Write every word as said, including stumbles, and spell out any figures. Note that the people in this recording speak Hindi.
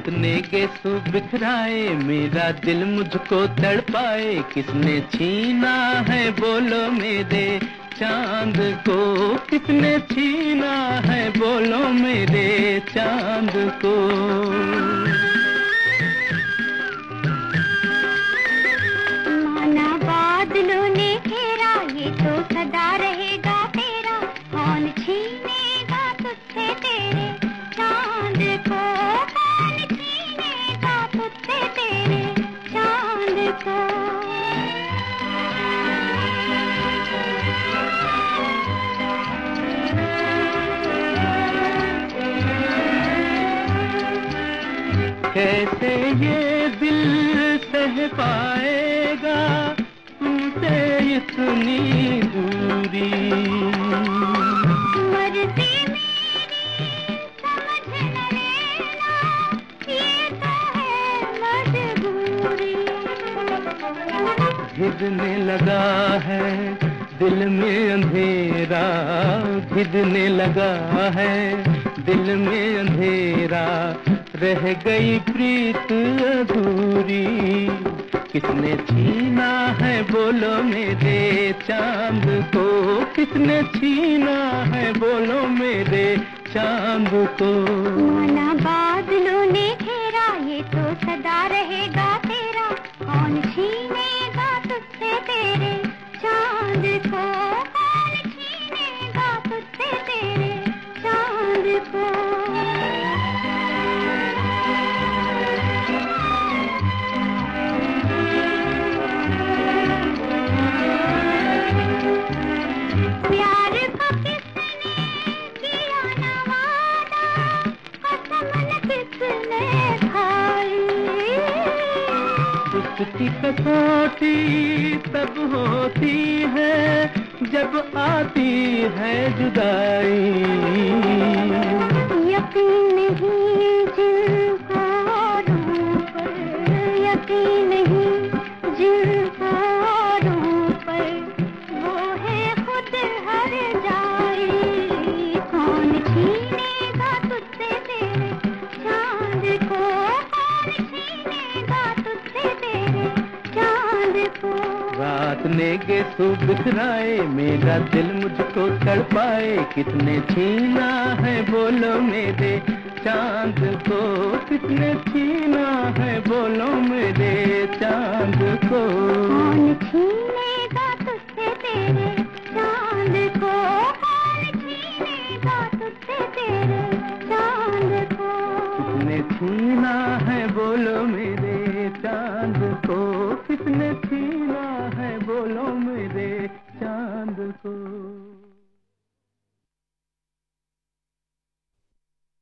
रात ने गेसु बिखराए, मेरा दिल मुझको तड़पाए, किसने छीना है बोलो मेरे चांद को, किसने छीना है बोलो मेरे चांद को। माना बादलों ने घेरा, ये तो सदा रहेगा तेरा, कौन छीनेगा तुझसे तेरे चांद को, कौन छीनेगा तुझसे तेरे चांद को। कैसे ये दिल सह पाएगा तुमसे इतनी दूरी, मर्जी मेरी समझ न लेना, ये तो है मजबूरी। घिरने लगा है दिल में अंधेरा, घिरने लगा है दिल में अंधेरा, रह गई प्रीत अधूरी, किसने छीना है बोलो मेरे चांद को, किसने छीना है बोलो मेरे चांद को। माना बादलों ने घेरा, ये तो सदा रहेगा तेरा, कौन छीनेगा तुझसे तेरे चांद को, कौन छीनेगा तुझसे तेरे चांद को। प्यार को किसने किया न वादा, कसम न किसने खाई, उसकी कसौटी तब होती है जब आती है जुदाई, यकीन नहीं जिन ख्वाबों पर, यकीन नहीं जिन ख्वाबों पर, वो है खुद हर जाई, कौन छीनेगा तुझसे तेरे चांद को, कौन छीनेगा तुझसे तेरे चांद को। रात ने गेसु बिखराए, मेरा दिल मुझको तड़पाए, किसने छीना है बोलो मेरे चांद को, किसने छीना है बोलो मेरे चांद को। कौन छीनेगा तुझसे तेरे चांद को, कौन छीनेगा तुझसे तेरे चांद को। किसने छीना है बोलो